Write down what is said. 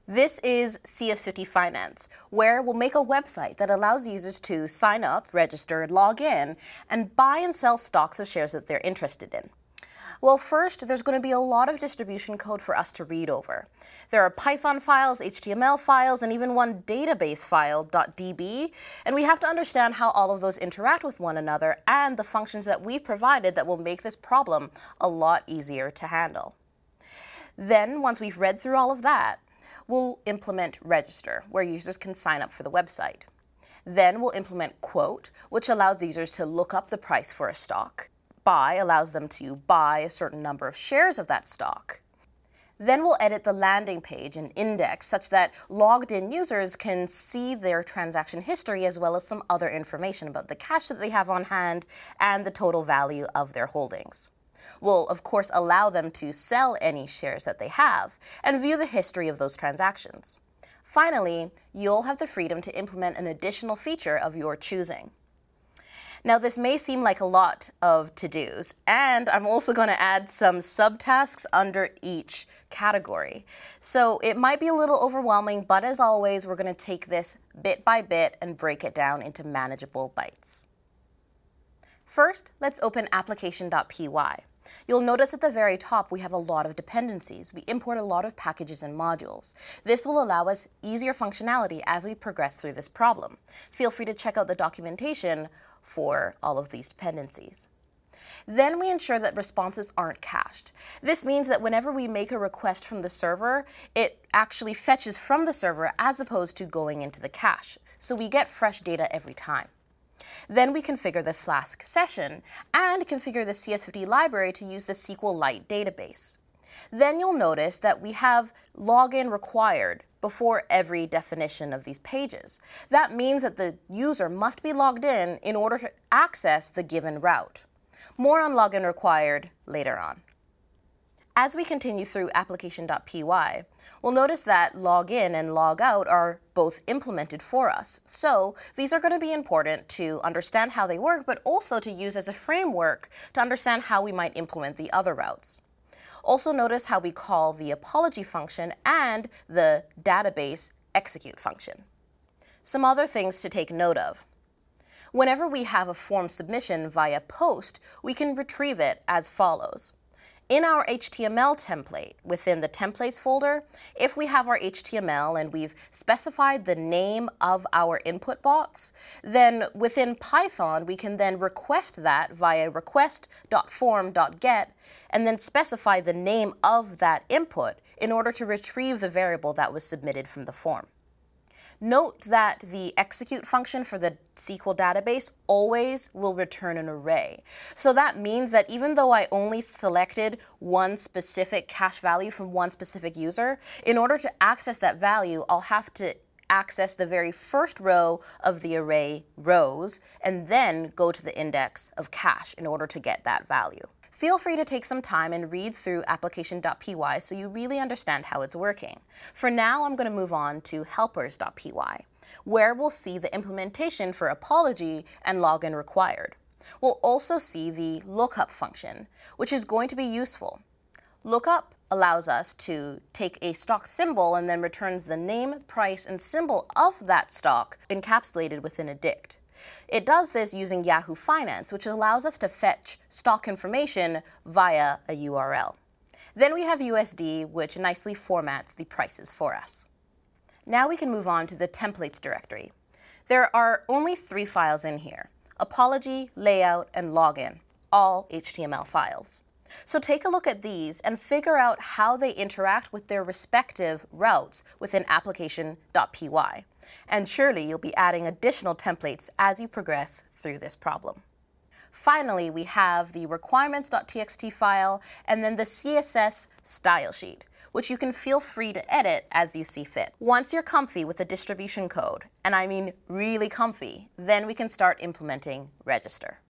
This is CS50 Finance, where we'll make a website that allows users to sign up, register, log in, and buy and sell stocks of shares that they're interested in. Well, first, there's going to be a lot of distribution code for us to read over. There are Python files, HTML files, and even one database file, .db, and we have to understand how all of those interact with one another and the functions that we've provided that will make this problem a lot easier to handle. Then, once we've read through all of that, we'll implement register, where users can sign up for the website. Then we'll implement quote, which allows users to look up the price for a stock. Buy allows them to buy a certain number of shares of that stock. Then we'll edit the landing page and index such that logged in users can see their transaction history as well as some other information about the cash that they have on hand and the total value of their holdings. We'll, of course, allow them to sell any shares that they have and view the history of those transactions. Finally, you'll have the freedom to implement an additional feature of your choosing. Now, this may seem like a lot of to-dos, and I'm also going to add some subtasks under each category. So it might be a little overwhelming, but as always, we're going to take this bit by bit and break it down into manageable bites. First, let's open application.py. You'll notice at the very top we have a lot of dependencies. We import a lot of packages and modules. This will allow us easier functionality as we progress through this problem. Feel free to check out the documentation for all of these dependencies. Then we ensure that responses aren't cached. This means that whenever we make a request from the server, it actually fetches from the server as opposed to going into the cache. So we get fresh data every time. Then we configure the Flask session and configure the CS50 library to use the SQLite database. Then you'll notice that we have login required before every definition of these pages. That means that the user must be logged in order to access the given route. More on login required later on. As we continue through application.py, we'll notice that login and logout are both implemented for us. So these are going to be important to understand how they work, but also to use as a framework to understand how we might implement the other routes. Also notice how we call the apology function and the database execute function. Some other things to take note of. Whenever we have a form submission via post, we can retrieve it as follows. In our HTML template, within the templates folder, if we have our HTML and we've specified the name of our input box, then within Python, we can then request that via request.form.get and then specify the name of that input in order to retrieve the variable that was submitted from the form. Note that the execute function for the SQL database always will return an array. So that means that even though I only selected one specific cache value from one specific user, in order to access that value, I'll have to access the very first row of the array rows and then go to the index of cache in order to get that value. Feel free to take some time and read through application.py so you really understand how it's working. For now, I'm going to move on to helpers.py, where we'll see the implementation for apology and login required. We'll also see the lookup function, which is going to be useful. Lookup allows us to take a stock symbol and then returns the name, price, and symbol of that stock encapsulated within a dict. It does this using Yahoo Finance, which allows us to fetch stock information via a URL. Then we have USD, which nicely formats the prices for us. Now we can move on to the templates directory. There are only 3 files in here: apology, layout, and login, all HTML files. So take a look at these and figure out how they interact with their respective routes within application.py. And surely you'll be adding additional templates as you progress through this problem. Finally, we have the requirements.txt file and then the CSS style sheet, which you can feel free to edit as you see fit. Once you're comfy with the distribution code, and I mean really comfy, then we can start implementing register.